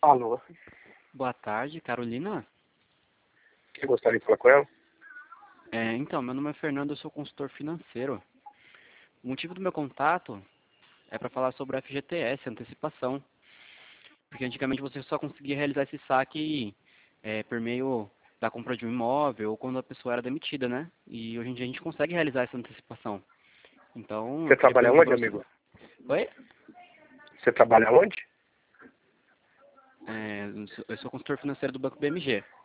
Alô? Boa tarde, Carolina. Você gostaria de falar com ela? Então, meu nome é Fernando, eu sou consultor financeiro. O motivo do meu contato é para falar sobre o FGTS, antecipação. Porque antigamente você só conseguia realizar esse saque por meio da compra de um imóvel ou quando a pessoa era demitida, né? E hoje em dia a gente consegue realizar essa antecipação. Então, Você eu queria trabalha perguntar onde, para você. amigo? Oi? Você trabalha onde? Eu sou consultor financeiro do Banco BMG.